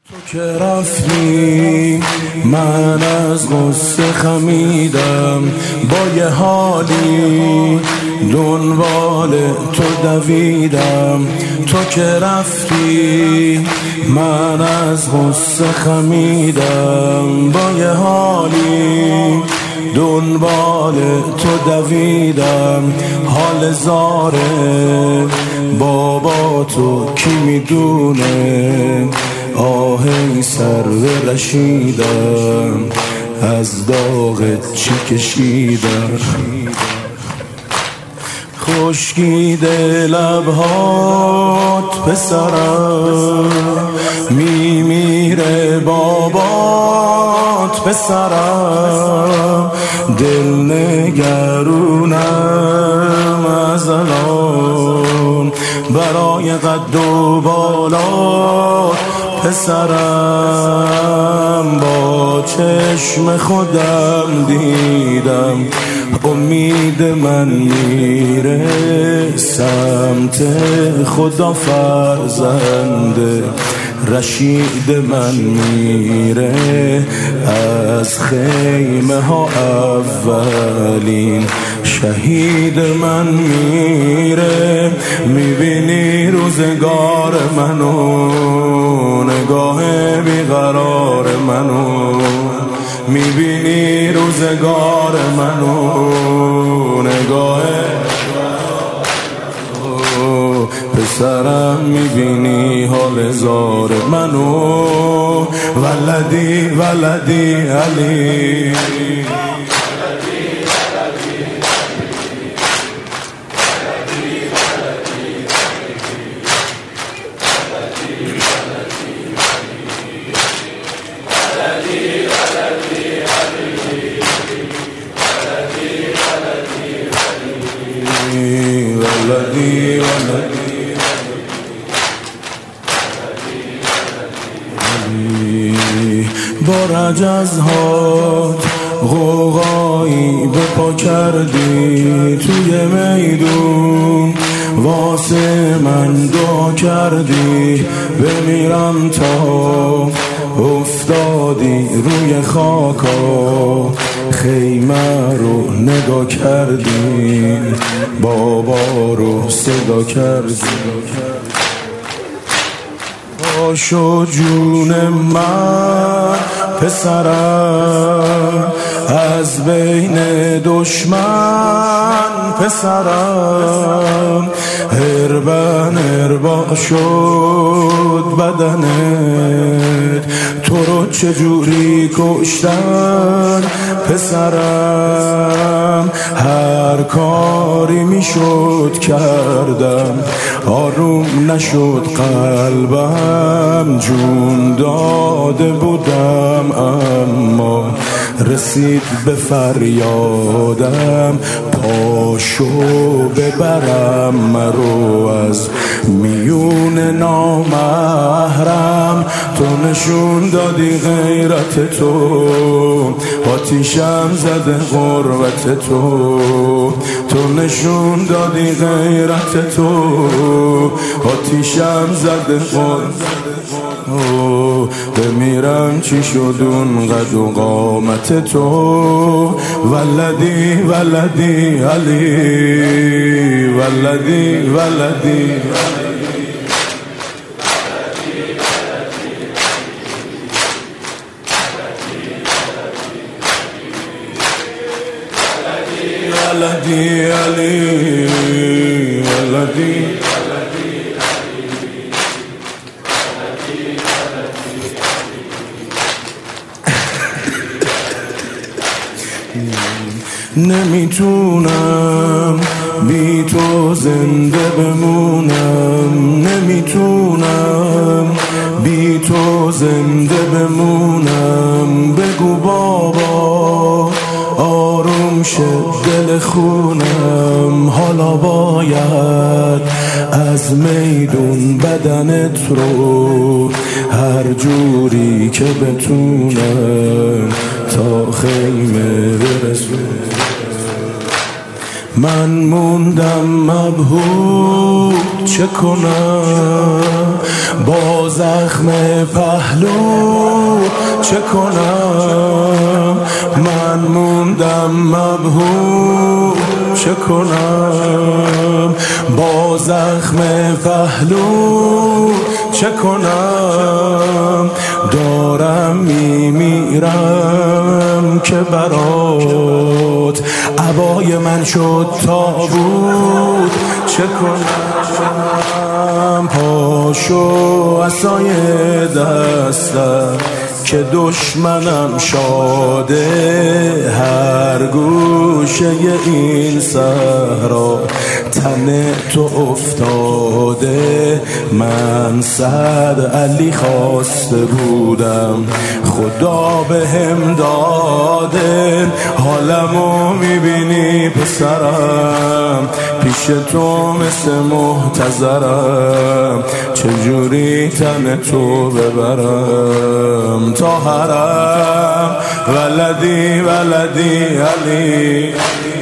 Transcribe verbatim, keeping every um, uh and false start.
تو که رفتی من از غصه خمیدم، با یه حالی دنبال تو دویدم. تو که رفتی من از غصه خمیدم، با یه حالی دنبال تو دویدم. حال زاره بابا تو کی میدونه، آه ای سر رشیدم از داغت چی کشیدم. خشکیده لبهات پسرم، میمیره بابات پسرم. دل نگرونم از الان برای قد و بالات پسرم. با چشم خودم دیدم امید من میره سمت خدا، فرزند رشید من میره از خیمه ها. اولین شهید من میره. میبینی روزگار منو، نگاه بیقرار منو. میبینی روزگار منو، نگاه پسرم. میبینی حال زار منو، ولدی ولدی علی. ولدی ولدی با رجزهات غوغایی به پا کردی، توی میدون واسه من دعا کردی. بمیرم تا افتادی روی خاکا، خیمه رو نگاه کردی، بابا رو صدا کردی. پاشو جون من پسرم از بین دشمن پسرم. هربن هربا شد بدنت، تو رو چجوری کشتن پسرم. هر کاری میشد کردم، آروم نشد قلبم. جون داده بودم اما رسید به فریادم. پاشو ببرم مرو از میون نامحرم. تو نشون دادی غیرت تو، آتیشم زده غربت تو. تو نشون دادی غیرت تو، آتیشم زده غربت. بمیرم چی شد اون قد و قامت تو، ولدی ولدی علی. ولدی ولدی ولدی علی. ولدی نمیتونم بی تو زنده بمونم، نمیتونم بی تو زنده بمونم. بگو بابا آروم شد دل خونم. حالا باید از میدون بدنت رو هر جوری که بتونم تا خیمه برسونم. من موندم مبهوت چه کنم، با زخم پهلو چه کنم. من موندم مبهوت چه کنم، با زخم پهلو چه کنم. دارم میمیرم که برات عبای من شد تابوت چه کنم. پاشو عصای دستم که دشمنم شاده، هر گوشه این صحرا تن تو افتاده. من صد علی خواسته بودم خدا به هم داده، حالمو میبینی پسرم پیش تو مثل محتضرم، چجوری تن تو ببرم تا حرم. ولدی ولدی علی